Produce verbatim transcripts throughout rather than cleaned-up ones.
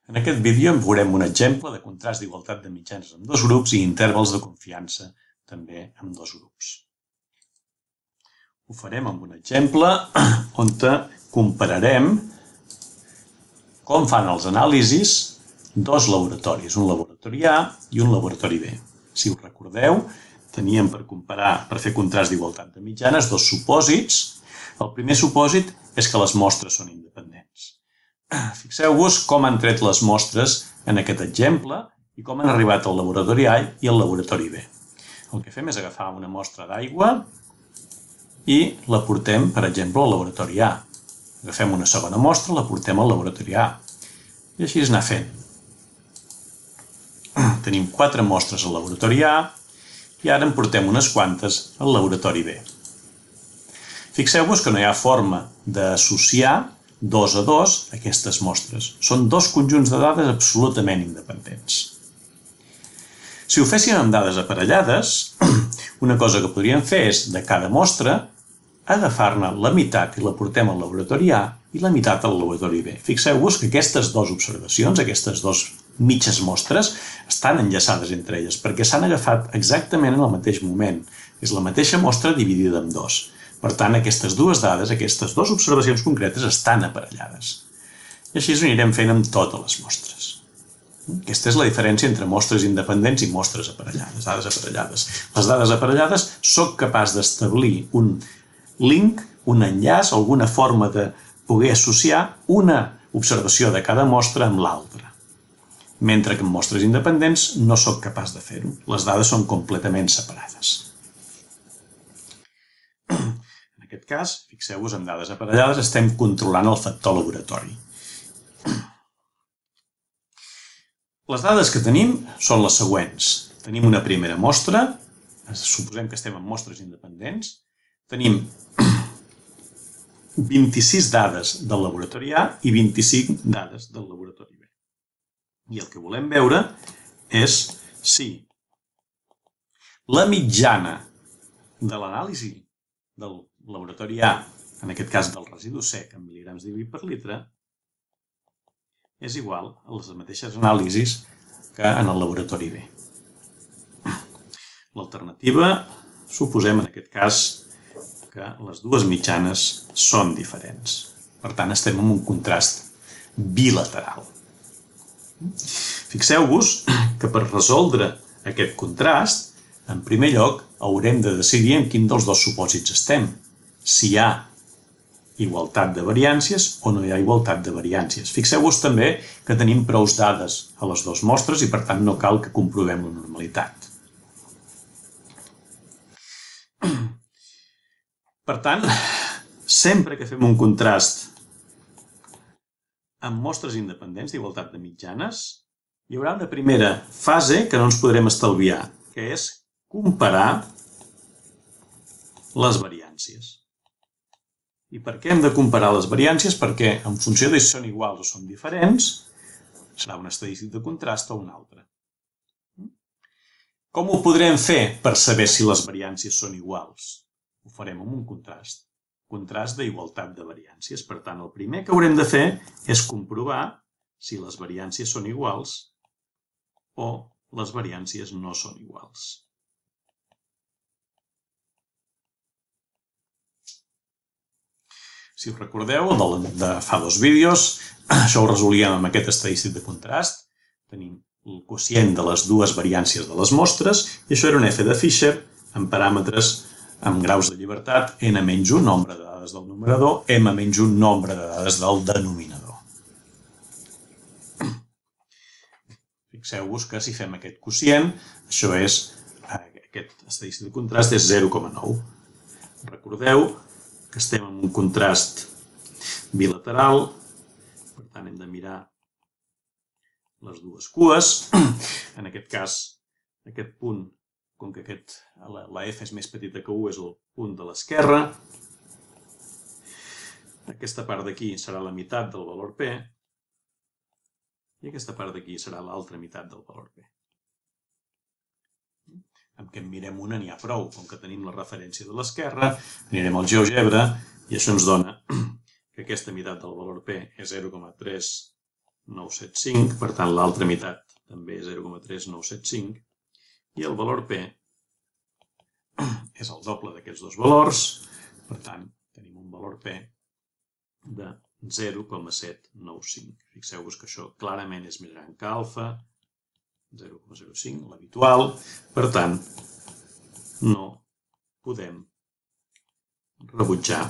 En aquest vídeo veurem un exemple de contrast d'igualtat de mitjanes amb dos grups i intervals de confiança també amb dos grups. Ho farem amb un exemple on compararem com fan els anàlisis dos laboratoris, un laboratori A i un laboratori B. Si us recordeu, teníem per comparar, per fer contrast d'igualtat de mitjanes, dos supòsits. El primer supòsit és que les mostres són independents. Fixeu-vos com han tret les mostres en aquest exemple i com han arribat al laboratori A i al laboratori B. El que fem és agafar una mostra d'aigua i la portem, per exemple, al laboratori A. Agafem una segona mostra i la portem al laboratori A. I així anar fent. Tenim quatre mostres al laboratori A i ara en portem unes quantes al laboratori B. Fixeu-vos que no hi ha forma d'associar dos a dos aquestes mostres. Són dos conjunts de dades absolutament independents. Si ho féssim amb dades aparellades, una cosa que podríem fer és, de cada mostra, agafar-ne la meitat i la portem al laboratori A i la meitat al laboratori B. Fixeu-vos que aquestes dues observacions, aquestes dues mitges mostres, estan enllaçades entre elles, perquè s'han agafat exactament en el mateix moment. És la mateixa mostra dividida en dos. Per tant, aquestes dues dades, aquestes dues observacions concretes, estan aparellades. I així ho anirem fent amb totes les mostres. Aquesta és la diferència entre mostres independents i mostres aparellades, dades aparellades. Les dades aparellades soc capaç d'establir un link, un enllaç, alguna forma de poder associar una observació de cada mostra amb l'altra. Mentre que en mostres independents no soc capaç de fer-ho. Les dades són completament separades. En aquest cas, fixeu-vos, amb dades aparellades estem controlant el factor laboratori. Les dades que tenim són les següents. Tenim una primera mostra, suposem que estem en mostres independents, tenim vint-i-sis dades del laboratori A i vint-i-cinc dades del laboratori B. I el que volem veure és si la mitjana de l'anàlisi del laboratori A, en aquest cas del residu sec en mil·ligrams dividit per litre, és igual a les mateixes anàlisis que en el laboratori B. L'alternativa, suposem en aquest cas que les dues mitjanes són diferents. Per tant, estem en un contrast bilateral. Fixeu-vos que per resoldre aquest contrast, en primer lloc, haurem de decidir en quin dels dos supòsits estem. Si hi ha igualtat de variàncies o no hi ha igualtat de variàncies. Fixeu-vos també que tenim prou dades a les dues mostres i, per tant, no cal que comprovem la normalitat. Per tant, sempre que fem un contrast amb mostres independents d'igualtat de mitjanes, hi haurà una primera fase que no ens podrem estalviar, que és comparar les variàncies. I per què hem de comparar les variàncies? Perquè en funció de si són iguals o són diferents, serà un estadístic de contrast o un altre. Com ho podrem fer per saber si les variàncies són iguals? Ho farem amb un contrast. Contrast d'igualtat de variàncies. Per tant, el primer que haurem de fer és comprovar si les variàncies són iguals o les variàncies no són iguals. Si us recordeu, de fa dos vídeos, això ho resolíem amb aquest estadístic de contrast. Tenim el quocient de les dues variàncies de les mostres i això era un F de Fisher amb paràmetres amb graus de llibertat ena menys un, nombre de dades del numerador, ema menys un, nombre de dades del denominador. Fixeu-vos que si fem aquest quocient, això és, aquest estadístic de contrast és zero coma nou. Recordeu que estem en un contrast bilateral, per tant hem de mirar les dues cues. En aquest cas, aquest punt, com que aquest, la F és més petita que u, és el punt de l'esquerra. Aquesta part d'aquí serà la meitat del valor P i aquesta part d'aquí serà l'altra meitat del valor P. Amb què en mirem una n'hi ha prou. Com que tenim la referència de l'esquerra, anirem al GeoGebra i això ens dona que aquesta meitat del valor P és zero coma tres nou cents i setanta cinc, per tant l'altra meitat també és zero coma tres nou cents i setanta cinc, i el valor P és el doble d'aquests dos valors, per tant tenim un valor P de zero coma set nou cinc. Fixeu-vos que això clarament és més gran que alfa, zero coma zero cinc, l'habitual, per tant no podem rebutjar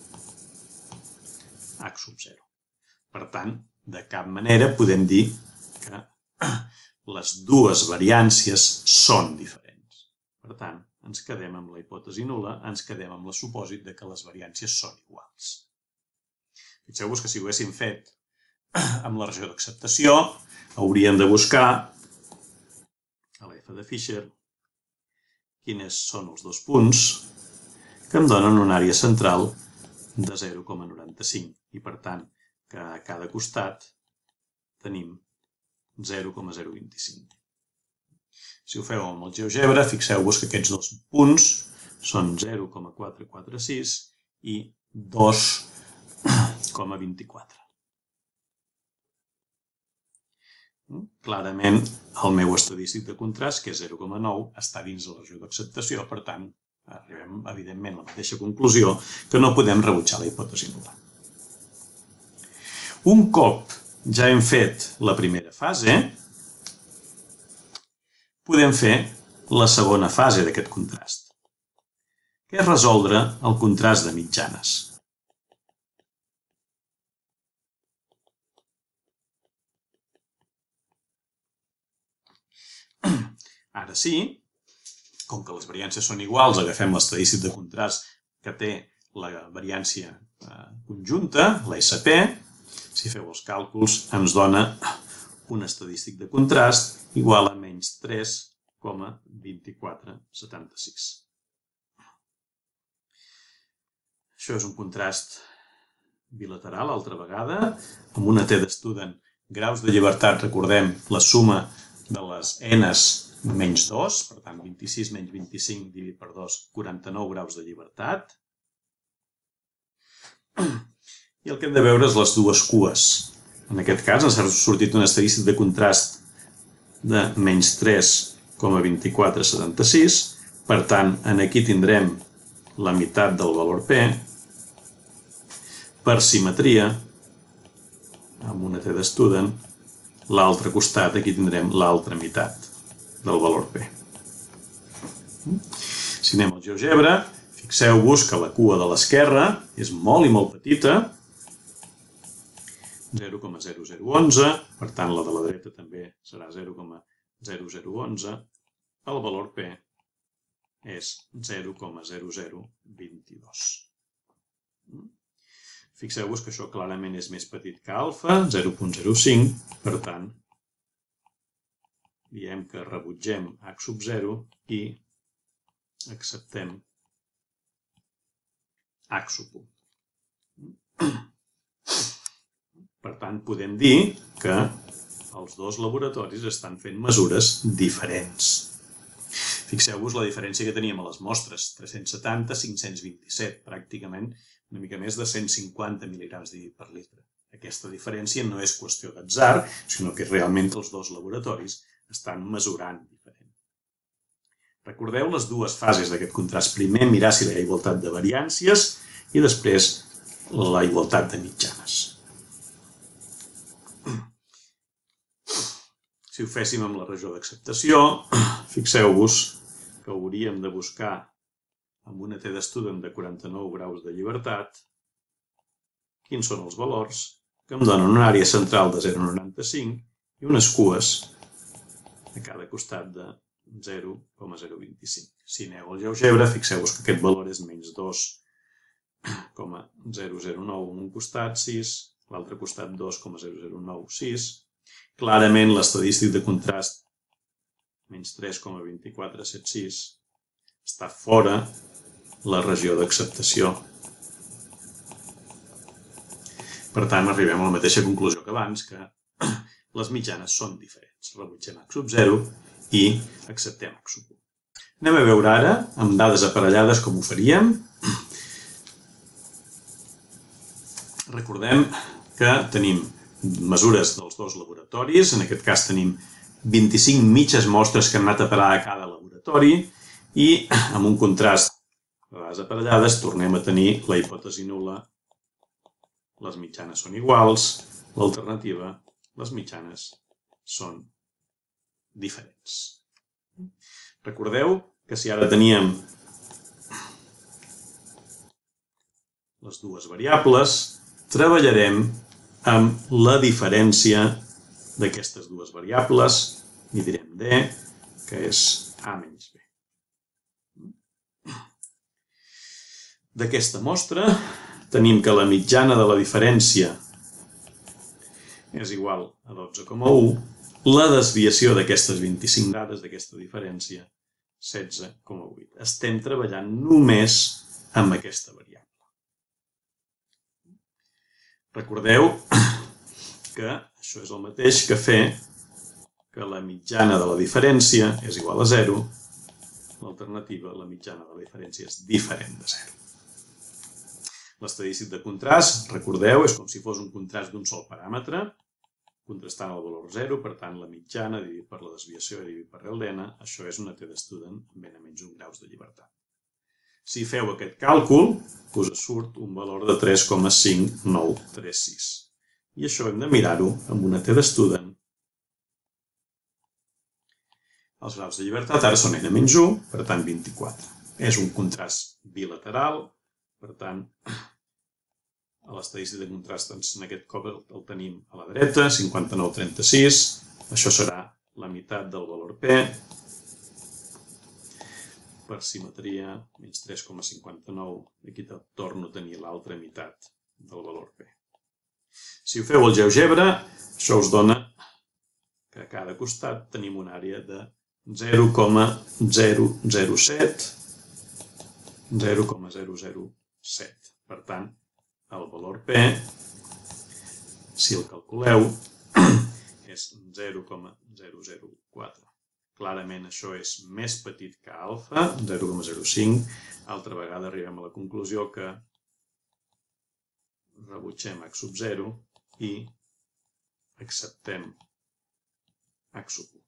H sub zero. Per tant, de cap manera podem dir que les dues variàncies són diferents. Per tant, ens quedem amb la hipòtesi nul·la, ens quedem amb el supòsit de que les variàncies són iguals. Fixeu-vos que si ho haguéssim fet amb la regió d'acceptació, hauríem de buscar a la F de Fisher quins són els dos punts que em donen una àrea central de zero coma noranta-cinc i, per tant, que a cada costat tenim zero coma zero vint cinc. Si ho feu amb el GeoGebra, fixeu-vos que aquests dos punts són zero coma quatre quatre sis i dos coma vint-i-quatre. Clarament, el meu estadístic de contrast, que és zero coma nou, està dins de la regió d'acceptació, per tant, arribem, evidentment, a la mateixa conclusió que no podem rebutjar la hipòtesi nul·la. Un cop ja hem fet la primera fase, podem fer la segona fase d'aquest contrast, que és resoldre el contrast de mitjanes. Ara sí, com que les variàncies són iguals, agafem l'estadístic de contrast que té la variància conjunta, la S P. Si feu els càlculs, ens dona un estadístic de contrast igual a menys tres coma vint-i-quatre setanta-sis. Això és un contrast bilateral, altra vegada, amb una T d'estudent. Graus de llibertat, recordem, la suma de les n's menys dos, per tant, vint-i-sis menys vint-i-cinc dividit per dos, quaranta-nou graus de llibertat. I el que hem de veure és les dues cues. En aquest cas ens ha sortit un estadístic de contrast de menys tres coma vint-i-quatre setanta-sis. Per tant, aquí tindrem la meitat del valor P. Per simetria, amb una T d'estudent, l'altre costat, aquí tindrem l'altra meitat del valor P. Si anem al GeoGebra, fixeu-vos que la cua de l'esquerra és molt i molt petita, zero coma zero zero onze, per tant la de la dreta també serà zero coma zero zero onze, el valor P és zero coma zero zero vint-i-dos. Fixeu-vos que això clarament és més petit que alfa, zero coma zero cinc, per tant, diem que rebutgem H sub zero i acceptem H sub u. Per tant, podem dir que els dos laboratoris estan fent mesures diferents. Fixeu-vos la diferència que teníem a les mostres, tres-cents setanta a cinc-cents vint-i-set, pràcticament una mica més de cent cinquanta mil·ligrams dividit per litre. Aquesta diferència no és qüestió d'atzar, sinó que realment els dos laboratoris estan mesurant diferent. Recordeu les dues fases d'aquest contrast. Primer mirar si hi ha igualtat de variàncies i després la igualtat de mitjanes. Si ho féssim amb la regió d'acceptació, fixeu-vos que hauríem de buscar amb una T d'estudent de quaranta-nou graus de llibertat quins són els valors que em donen una àrea central de zero coma noranta-cinc i unes cues a cada costat de zero coma zero vint-i-cinc. Si aneu al GeoGebra, fixeu-vos que aquest valor és menys dos coma zero zero nou en un costat, sis, l'altre costat dos coma zero zero nou sis. Clarament l'estadístic de contrast menys tres coma vint-i-quatre setanta sis està fora la regió d'acceptació. Per tant, arribem a la mateixa conclusió que abans, que les mitjanes són diferents. Rebutgem H sub zero i acceptem H sub u. Anem a veure ara, amb dades aparellades, com ho faríem. Recordem que tenim mesures dels dos laboratoris. En aquest cas tenim vint-i-cinc mitges mostres que han anat a parar a cada laboratori i amb un contrast de dades aparellades tornem a tenir la hipòtesi nul·la, les mitjanes són iguals, l'alternativa, les mitjanes són diferents. Recordeu que si ara teníem les dues variables, treballarem amb la diferència d'aquestes dues variables i direm D, que és A menys B. D'aquesta mostra tenim que la mitjana de la diferència és igual a dotze coma u, la desviació d'aquestes vint-i-cinc dades d'aquesta diferència, setze coma vuit. Estem treballant només amb aquesta variable. Recordeu que això és el mateix que fer que la mitjana de la diferència és igual a zero, l'alternativa, la mitjana de la diferència és diferent de zero. L'estadístic de contrast, recordeu, és com si fos un contrast d'un sol paràmetre, contrastant el valor zero, per tant, la mitjana dividit per la desviació dividit per L d n, això és una T d'estudent amb n menys un graus de llibertat. Si feu aquest càlcul, us surt un valor de tres coma cinc nou tres sis. I això hem de mirar-ho amb una T d'estudent. Els graus de llibertat ara són n menys u, per tant vint-i-quatre. És un contrast bilateral, per tant, a l'estadístic de contrast en aquest cop el tenim a la dreta, cinquanta-nou coma trenta-sis. Això serà la meitat del valor P, per simetria, menys tres coma cinquanta-nou, aquí torno a tenir l'altra meitat del valor P. Si ho feu al GeoGebra, això us dona que a cada costat tenim una àrea de zero coma zero zero set, zero coma zero zero set. Per tant, el valor P, si el calculeu, és zero coma zero zero quatre. Clarament això és més petit que alfa, zero coma zero cinc. Altra vegada arribem a la conclusió que rebutgem h sub zero i acceptem h sub u.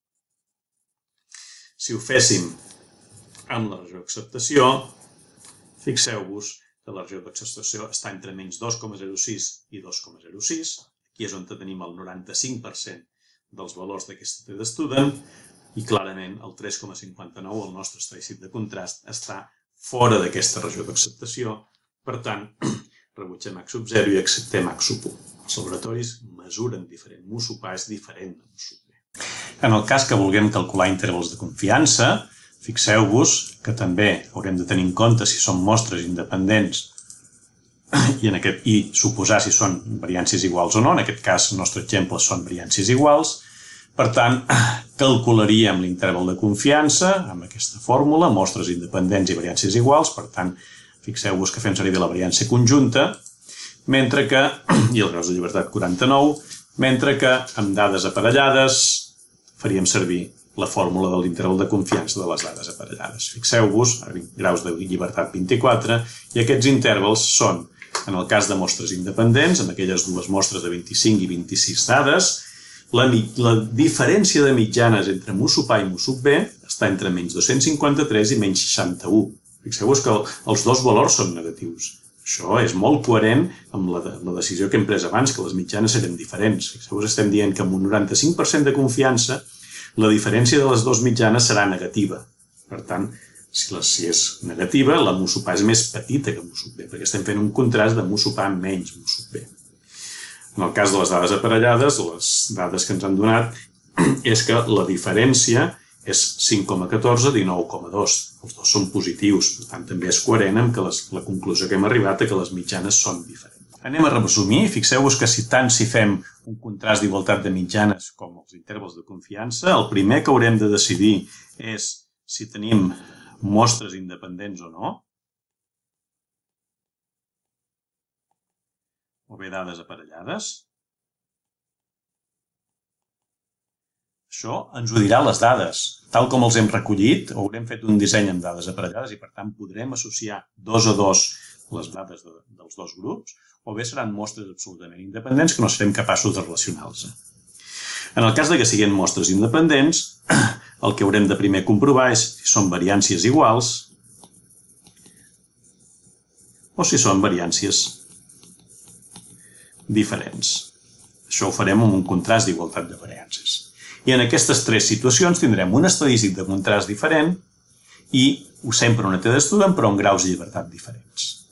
Si ho féssim amb la regió d'acceptació, fixeu-vos que la regió d'acceptació està entre menys dos coma zero sis i dos coma zero sis. Aquí és on tenim el noranta-cinc per cent dels valors d'aquesta T d'estudent i clarament el tres coma cinquanta-nou, el nostre estadístic de contrast, està fora d'aquesta regió d'acceptació. Per tant, rebutgem h sub zero i acceptem h sub u. Els laboratoris mesuren diferent. Mu sub A és diferent de mu sub B. En el cas que vulguem calcular intervals de confiança, fixeu-vos que també haurem de tenir en compte si són mostres independents i, en aquest, i suposar si són variàncies iguals o no. En aquest cas, el nostre exemple són variàncies iguals. Per tant, calcularíem l'interval de confiança amb aquesta fórmula, mostres independents i variàncies iguals. Per tant, fixeu-vos que fem servir la variància conjunta, mentre que, i el graus de llibertat quaranta-nou, mentre que amb dades aparellades faríem servir la fórmula de l'interval de confiança de les dades aparellades. Fixeu-vos, graus de llibertat vint-i-quatre, i aquests intervals són, en el cas de mostres independents, amb aquelles dues mostres de vint-i-cinc i vint-i-sis dades, la, la diferència de mitjanes entre mu sub A i mu sub B està entre menys dos-cents cinquanta-tres i menys seixanta-u. Fixeu-vos que els dos valors són negatius. Això és molt coherent amb la, de, la decisió que hem pres abans, que les mitjanes serien diferents. Fixeu-vos, estem dient que amb un noranta-cinc per cent de confiança la diferència de les dues mitjanes serà negativa. Per tant, si, la, si és negativa, la mu sub A és més petita que mu sub B, perquè estem fent un contrast de mu sub A menys mu sub B. En el cas de les dades aparellades, les dades que ens han donat és que la diferència és cinc coma catorze a dinou coma dos. Els dos són positius, per tant també és coherent amb que les, la conclusió que hem arribat és que les mitjanes són diferents. Anem a resumir. Fixeu-vos que si tant si fem un contrast d'igualtat de mitjanes com els intervals de confiança, el primer que haurem de decidir és si tenim mostres independents o no, o bé dades aparellades. Això ens ho dirà les dades. Tal com els hem recollit, haurem fet un disseny amb dades aparellades i, per tant, podrem associar dos a dos les dades de, dels dos grups, o bé seran mostres absolutament independents que no serem capaços de relacionar-los. En el cas de que siguin mostres independents, el que haurem de primer comprovar és si són variàncies iguals o si són variàncies diferents. Això ho farem amb un contrast d'igualtat de variàncies. I en aquestes tres situacions tindrem un estadístic de contrast diferent i sempre una t d'estudi però amb graus de llibertat diferents.